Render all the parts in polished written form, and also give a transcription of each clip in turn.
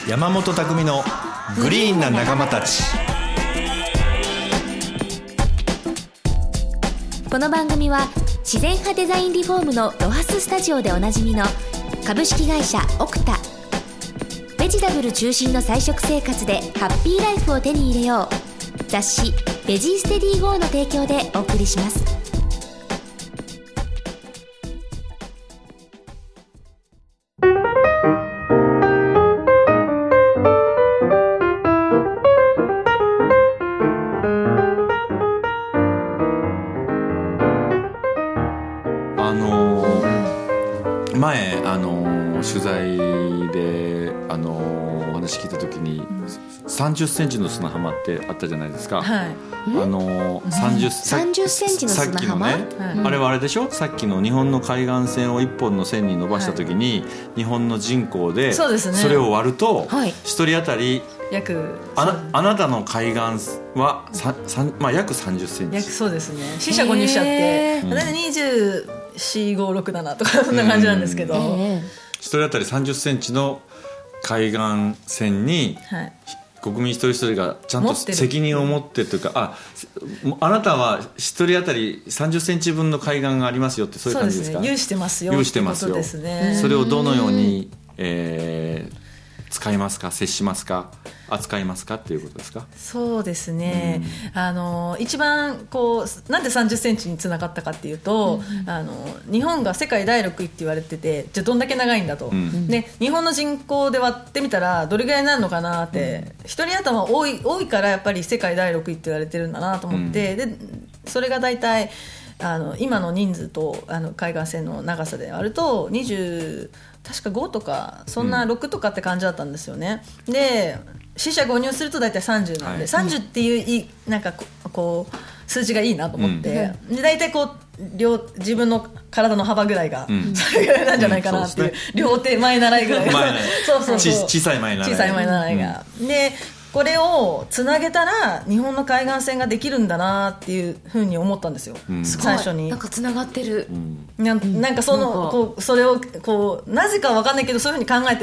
山本匠のグリーンな仲間たち。 この番組は自然派デザインリフォームのロハススタジオでおなじみの株式会社オクタ、ベジタブル中心の菜食生活でハッピーライフを手に入れよう、雑誌ベジーステディゴーの提供でお送りします。 前取材でお話聞いた時に30センチの砂浜ってあったじゃないですか、 はい、 30 センチの砂浜、 さっきのね、はい、あれはあれでしょ、さっきの日本の海岸線を1本の線に伸ばした時に、はい、日本の人口でそれを割ると、はい、1人当たり約あなたの海岸は約30センチ、 そうですね、四捨五入しちゃって24、5、6、7とかそんな感じなんですけど、 1人当たり30センチの海岸線に、はい、国民一人一人がちゃんと責任を持ってというか、あなたは一人当たり30センチ分の海岸がありますよって、そういう感じですか。 そうですね、有してますよ、 有してますよ、 ですね。 それをどのように、使いますか、接しますか、扱いますかっていうことですか。 そうですね、一番なんで30センチにつながったかっていうと、日本が世界第6位って言われてて、じゃあどんだけ長いんだと、で日本の人口で割ってみたらどれぐらいになるのかなって、一人頭多いからやっぱり世界第6位って言われてるんだなと思って、でそれが大体今の人数と海岸線の長さであると確か5とかそんな6とかって感じだったんですよね、で四捨五入すると大体30なんで、30っていうなんか数字がいいなと思って、で大体自分の体の幅ぐらいが、それぐらいなんじゃないかなっていう、両手前習いぐらいそう小さい前習いが、でこれをつなげたら日本の海岸線ができるんだなっていうふうに思ったんですよ、最初に。 なんかつながってる、 なんかそれをなぜか分かんないけどそういうふうに考えてって、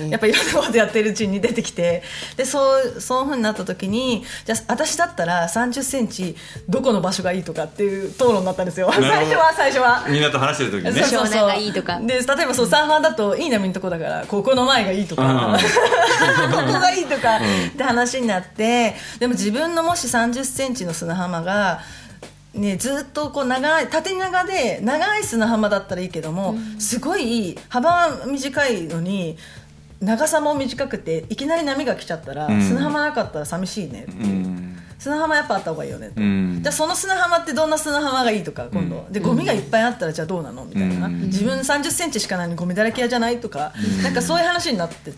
やっぱりいろんなことやってるうちに出てきて、でそういうふうになった時に、じゃあ私だったら30センチどこの場所がいいとかっていう討論だったんですよ、最初はみんなと話してる時にね、 そうがいいとかで、例えばサーファーだといい波のとこだからここの前がいいとかここがいいとか、って話になって、でも自分のもし30センチの砂浜が、ね、ずっと縦長で長い砂浜だったらいいけども、すごい幅は短いのに長さも短くていきなり波が来ちゃったら、砂浜なかったら寂しいねっていう、砂浜やっぱあった方がいいよねと、じゃあその砂浜ってどんな砂浜がいいとか、今度でゴミがいっぱいあったらじゃあどうなのみたいな、自分30センチしかないのにゴミだらけ屋じゃないとか、なんかそういう話になってって、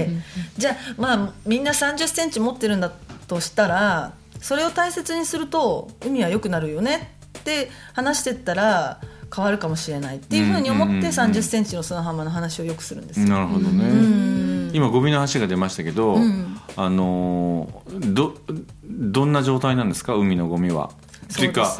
じゃあみんな30センチ持ってるんだとしたら、それを大切にすると海は良くなるよねって話してったら変わるかもしれないっていうふうに思って30センチの砂浜の話をよくするんですよ。 なるほどね。今ゴミの話が出ましたけど、どんな状態なんですか、海のゴミは。というか、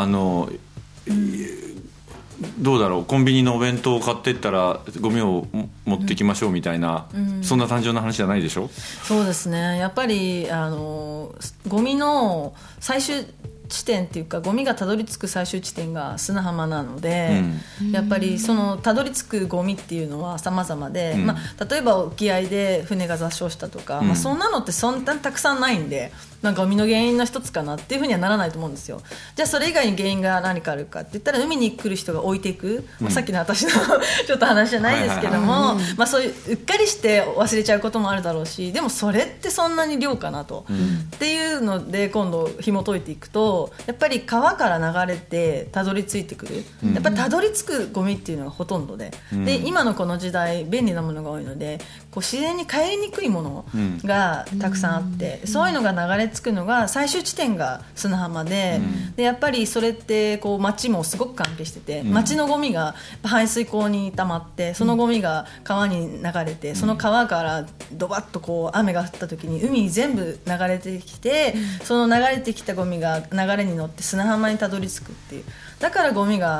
どうだろう、コンビニのお弁当を買ってったらゴミを持ってきましょうみたいな、そんな単純な話じゃないでしょ。そうですね、やっぱりゴミの最終地点っていうか、ゴミがたどり着く最終地点が砂浜なので、やっぱりそのたどり着くゴミっていうのは様々で、例えば沖合で船が座礁したとか、そんなのってそんなにたくさんないんで、ゴミの原因の一つかなっていうふうにはならないと思うんですよ。じゃあそれ以外に原因が何かあるかって言ったら、海に来る人が置いていく、さっきの私のちょっと話じゃないですけども、そういううっかりして忘れちゃうこともあるだろうし、でもそれってそんなに量かなと、っていうので今度紐解いていくと、やっぱり川から流れてたどり着いてくる、やっぱりたどり着くゴミっていうのがほとんどで、今のこの時代便利なものが多いので、自然に帰りにくいものがたくさんあって、そういうのが流れ着くのが最終地点が砂浜で、やっぱりそれって町もすごく関係してて、町のゴミが排水溝に溜まって、そのゴミが川に流れて、その川からドバッと雨が降った時に海に全部流れてきて、その流れてきたゴミが流れに乗って砂浜にたどり着くっていう。だからゴミが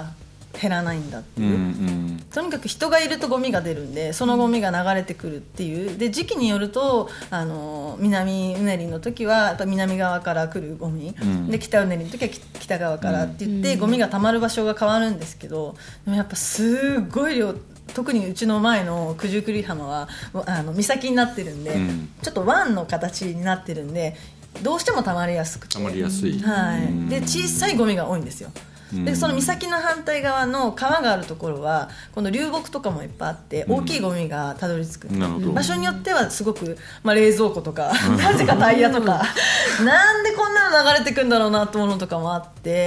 減らないんだっていう、とにかく人がいるとゴミが出るんで、そのゴミが流れてくるっていうで、時期によると南うねりの時はやっぱ南側から来るゴミ、で北うねりの時は北側からって言って、ゴミが溜まる場所が変わるんですけど、でもやっぱすごい量、特にうちの前の九十九里浜は岬になってるんで、ちょっと湾の形になってるんでどうしても溜まりやすくて、 溜まりやすい、 で小さいゴミが多いんですよ。でその岬の反対側の川があるところはこの流木とかもいっぱいあって大きいゴミがたどり着く、場所によってはすごく、冷蔵庫とかなぜかタイヤとかなんでこんなの流れてくんだろうなと思うのとかもあって、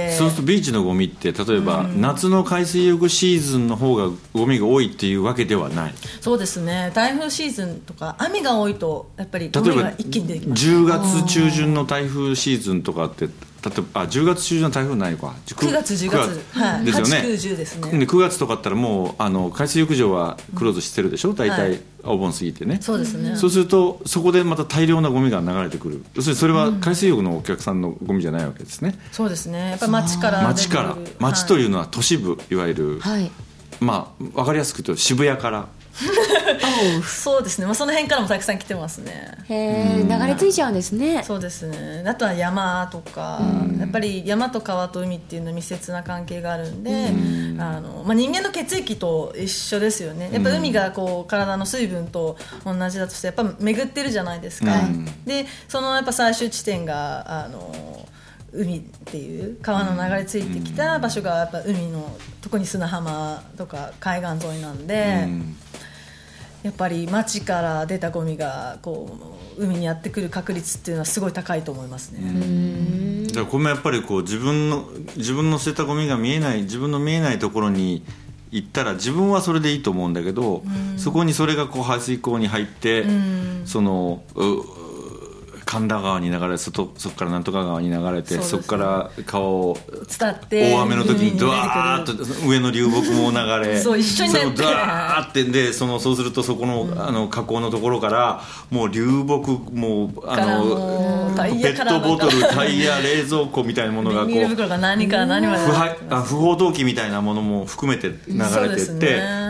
そうするとビーチのゴミって例えば、夏の海水浴シーズンの方がゴミが多いっていうわけではない。 そうですね、台風シーズンとか雨が多いとやっぱりゴミが一気に出てきます。 10月中旬の台風シーズンとかって例えば10月中旬の台風ないのか、 9月10月ですよね。 8、9、10ですね。 で9月とかだったらもう海水浴場はクローズしてるでしょ、大体お盆過ぎてね。 そうですね。 そうするとそこでまた大量なゴミが流れてくる。要するにそれは海水浴のお客さんのゴミじゃないわけですね。 そうですね、やっぱり町というのは都市部、いわゆる、分かりやすく言うと渋谷からそうですね、その辺からもたくさん来てますね。 へー、流れ着いちゃうんですね。 そうですね。あとは山とか、やっぱり山と川と海っていうのは密接な関係があるんで、人間の血液と一緒ですよね。やっぱ海が体の水分と同じだとしてやっぱ巡ってるじゃないですか、でそのやっぱ最終地点が海っていう川の流れ着いてきた場所がやっぱ海の特に砂浜とか海岸沿いなんで、やっぱり町から出たゴミが海にやってくる確率っていうのはすごい高いと思いますね。 だからこれもやっぱり自分の捨てたゴミが見えない、自分の見えないところに行ったら自分はそれでいいと思うんだけど、そこにそれが排水溝に入って、その神田川に流れ、そこからなんとか川に流れて、そこから川を伝って大雨の時にドワーッと上の流木も流れそう一緒になってドワーってでそうするとそこの、河口のところからもう流木もペットボトル、タイヤ、冷蔵庫みたいなものがビニール袋が何から何まで不法投棄みたいなものも含めて流れていって、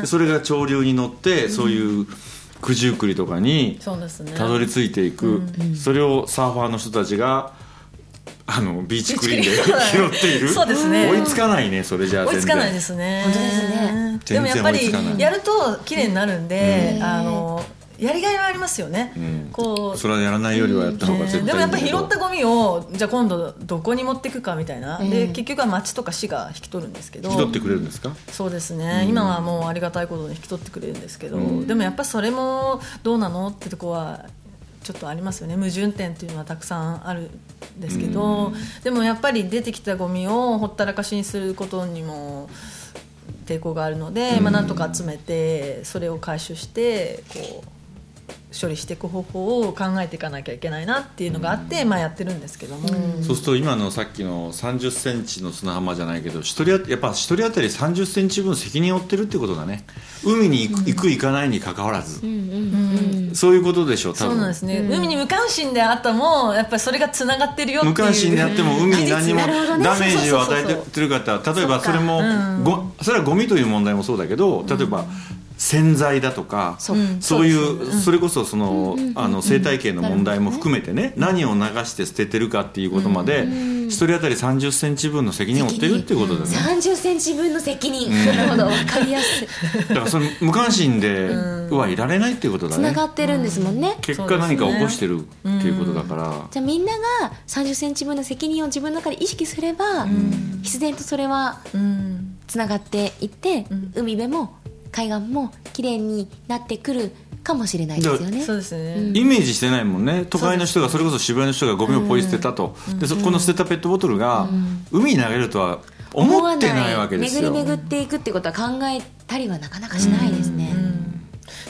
それが潮流に乗ってそういう九十九里とかにたどり着いていく、それをサーファーの人たちがビーチクリーンで拾っている。 そうですね、 追いつかないね、それじゃあ追いつかないですね。 本当ですね。 でもやっぱりやると綺麗になるんで、やりがいはありますよね、 それはやらないよりはやった方が絶対いい。 でもやっぱり拾ったゴミをじゃあ今度どこに持っていくかみたいな、で結局は町とか市が引き取るんですけど。 引き取ってくれるんですか？ そうですね、今はもうありがたいことに引き取ってくれるんですけど、でもやっぱそれもどうなのってとこはちょっとありますよね。矛盾点っていうのはたくさんあるんですけど、でもやっぱり出てきたゴミをほったらかしにすることにも抵抗があるので、なんとか集めてそれを回収して処理していく方法を考えていかなきゃいけないなっていうのがあって、やってるんですけども、 そうすると今のさっきの30センチの砂浜じゃないけどやっぱ1人当たり30センチ分責任を負ってるってことだね。海に行く行かないに関わらず、そういうことでしょ多分。 そうなんですね、海に無関心であったもやっぱりそれがつながってるよっていう。 無関心であっても海に何もダメージを与えてる方、例えばそれもそれはゴミという問題もそうだけど、例えば洗剤だとか、そういうそれこそ生態系の問題も含めてね、何を流して捨ててるかっていうことまで1人当たり30センチ分の責任を負ってるっていうことだね。 30センチ分の責任、なるほど、分かりやすい。 だからその無関心ではいられないっていうことだね。 つながってるんですもんね、 結果何か起こしてるっていうことだから、 じゃあみんなが30センチ分の責任を自分の中で意識すれば、必然とそれはつながっていって、海辺も海岸もきれいになってくるかもしれないですよね。 そうですね、 イメージしてないもんね。都会の人がそれこそ渋谷の人がゴミをポイ捨てたと、でこの捨てたペットボトルが海に投げるとは思ってないわけですよ。 巡り巡っていくってことは考えたりはなかなかしないですね。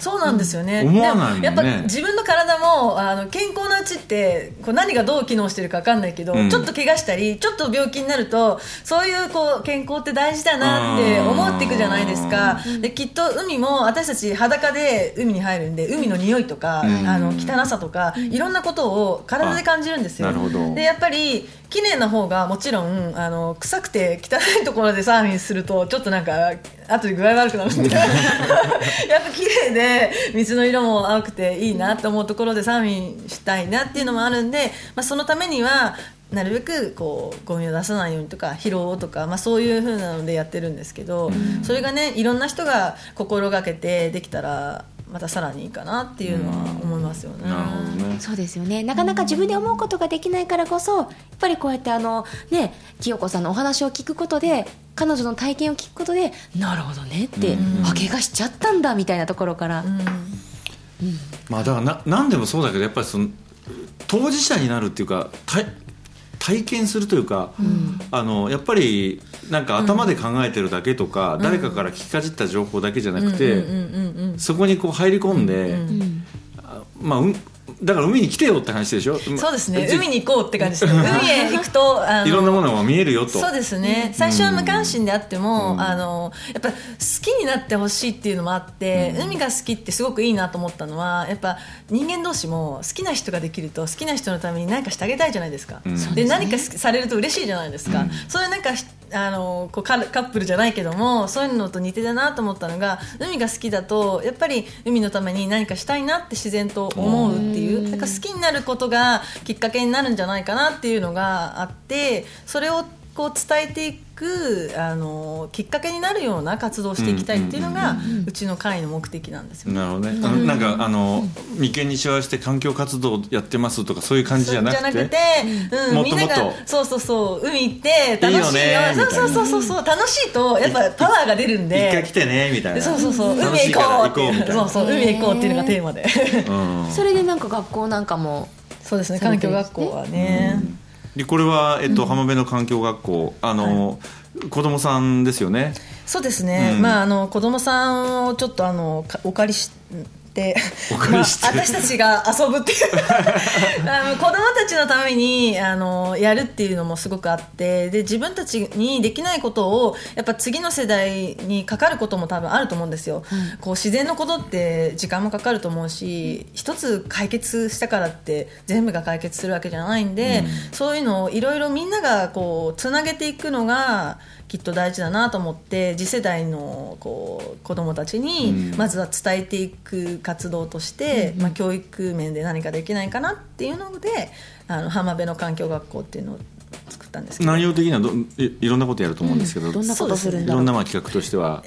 そうなんですよね、 思わないもんね。 やっぱ自分の体も健康なうちってこう何がどう機能してるか分かんないけど、ちょっと怪我したりちょっと病気になるとそういうこう健康って大事だなって思っていくじゃないですか。できっと海も私たち裸で海に入るんで、海の匂いとか汚さとかいろんなことを体で感じるんですよ。でやっぱり綺麗な方がもちろん臭くて汚いところでサーフィンするとちょっとなんか後で具合悪くなるんでやっぱ綺麗で水の色も青くていいなと思うところでサーフィンしたいなっていうのもあるんで、そのためにはなるべくこうゴミを出さないようにとか疲労とか、そういう風なのでやってるんですけど、それがねいろんな人が心がけてできたらまたさらにいいかなっていうのは思いますよね。 なるほどね。 そうですよね。なかなか自分で思うことができないからこそ、やっぱりこうやって清子さんのお話を聞くことで、彼女の体験を聞くことで、なるほどねって、怪我しちゃったんだみたいなところから、 だから何でもそうだけど、やっぱりその当事者になるっていうか体験するというか、やっぱりなんか頭で考えてるだけとか、誰かから聞きかじった情報だけじゃなくて、そこにこう入り込んで、だから海に来てよって話でしょ。 そうですね、海に行こうって感じですね。海へ行くといろんなものが見えるよと。 そうですね、最初は無関心であっても、やっぱ好きになってほしいっていうのもあって、海が好きってすごくいいなと思ったのは、やっぱ人間同士も好きな人ができると好きな人のために何かしてあげたいじゃないですか、で何かされると嬉しいじゃないですか、そういうなんかこうカップルじゃないけどもそういうのと似てたなと思ったのが、海が好きだとやっぱり海のために何かしたいなって自然と思うっていう、なんか好きになることがきっかけになるんじゃないかなっていうのがあって、それをこう伝えていくきっかけになるような活動をしていきたいっていうのがうちの会の目的なんですよね。 なるほどね。なんか眉間にしわして環境活動やってますとかそういう感じじゃなくて、 みんながそう海行って楽しいよ、そう楽しいとやっぱパワーが出るんで、 一回来てねみたいな、 海へ行こうっていう、海へ行こうっていうのがテーマでそれでなんか学校なんかもそうですね、環境学校はね、 でこれは、浜辺の環境学校、子供さんですよね。 そうですね、子供さんをちょっとお借りして私たちが遊ぶっていう子供たちのためにやるっていうのもすごくあって、で自分たちにできないことをやっぱ次の世代にかかることも多分あると思うんですよ、こう自然のことって時間もかかると思うし、一つ解決したからって全部が解決するわけじゃないんで、そういうのをいろいろみんながこうつなげていくのがきっと大事だなと思って、次世代のこう子どもたちにまずは伝えていく活動として、教育面で何かできないかなっていうので浜辺の環境学校っていうのを作ったんですけど、 内容的にはいろんなことやると思うんですけど、 どんなことするんだろう。 いろんな企画としては、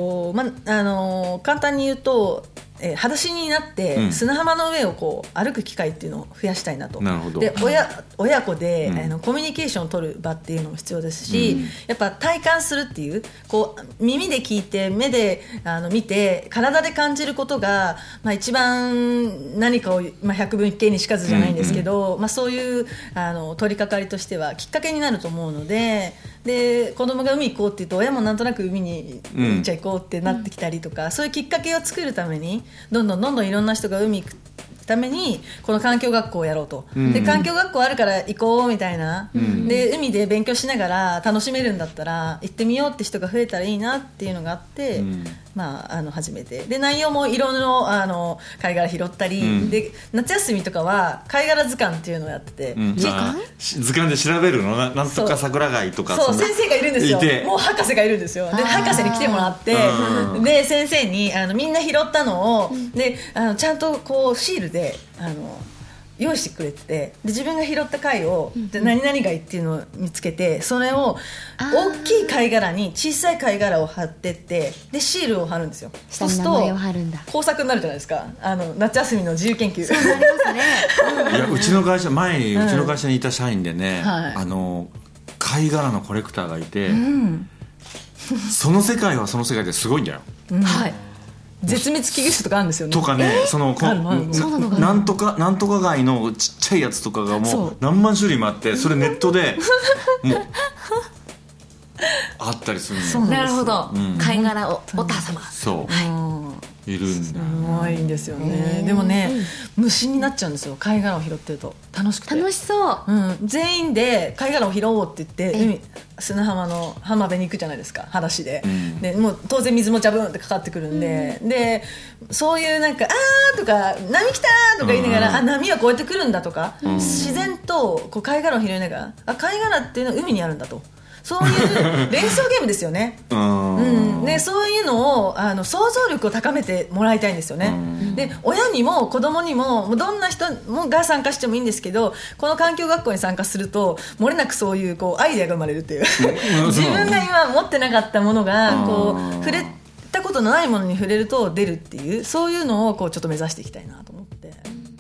簡単に言うと裸足になって砂浜の上をこう歩く機会っていうのを増やしたいなと。 なるほど。 で親子で、コミュニケーションを取る場っていうのも必要ですし、やっぱ体感するっていう、こう耳で聞いて目で見て体で感じることが、一番何かを、百聞一見にしかずじゃないんですけど、そういう取り掛かりとしてはきっかけになると思うので、子供が海行こうって言うと親もなんとなく海に行っちゃ行こうってなってきたりとか、そういうきっかけを作るためにどんどんいろんな人が海行くためにこの環境学校をやろうと、で環境学校あるから行こうみたいな、で海で勉強しながら楽しめるんだったら行ってみようって人が増えたらいいなっていうのがあって、始めて、で内容もいろいろ貝殻拾ったり、で夏休みとかは貝殻図鑑っていうのをやってて、 図鑑で調べるのなんとか桜貝とか、 そう先生がいるんですよ、もう博士がいるんですよ。で博士に来てもらって、で先生にみんな拾ったのをでちゃんとこうシールで用意してくれてて、で自分が拾った貝を、で何々貝っていうのを見つけて、それを大きい貝殻に小さい貝殻を貼ってって、でシールを貼るんですよ。 そうすると工作になるじゃないですか、夏休みの自由研究。 そうなりますね。 いやうちの会社前にうちの会社にいた社員でね、貝殻のコレクターがいて、その世界はその世界ですごいんだよ。 はい。絶滅危惧種とかあるんですよね。 とかね、なんとか貝のちっちゃいやつとかがもう何万種類もあって、それネットでもうあったりするのよ。 なるほど、貝殻お母様。 そう、 いるんだ。 すごいんですよね。でもね、無心になっちゃうんですよ、貝殻を拾ってると。楽しくて楽しそう、 全員で貝殻を拾おうって言って砂浜の浜辺に行くじゃないですか、裸足で、でもう当然水もジャブンってかかってくるんで、でそういうなんかあーとか波来たーとか言いながら、あ波はこうやって来るんだとか、自然とこう貝殻を拾いながら、あ貝殻っていうのは海にあるんだと、そういう連想ゲームですよね。でそういうのを想像力を高めてもらいたいんですよね。で親にも子供にもどんな人もが参加してもいいんですけど、この環境学校に参加すると漏れなくそういうこうアイデアが生まれるっていう自分が今持ってなかったものがこう触れたことのないものに触れると出るっていう、そういうのをこうちょっと目指していきたいなと思って。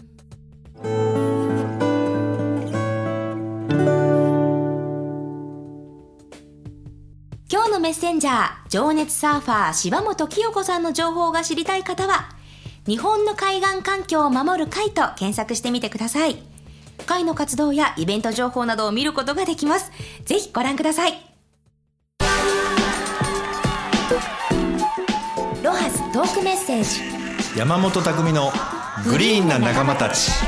今日のメッセンジャー、情熱サーファー柴本清子さんの情報が知りたい方は、日本の海岸環境を守る会と検索してみてください。会の活動やイベント情報などを見ることができます。ぜひご覧ください。ロハストークメッセージ、 山本匠のグリーンな仲間たち。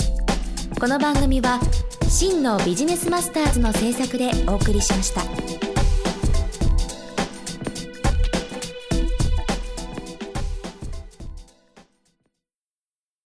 この番組は真のビジネスマスターズの制作でお送りしました。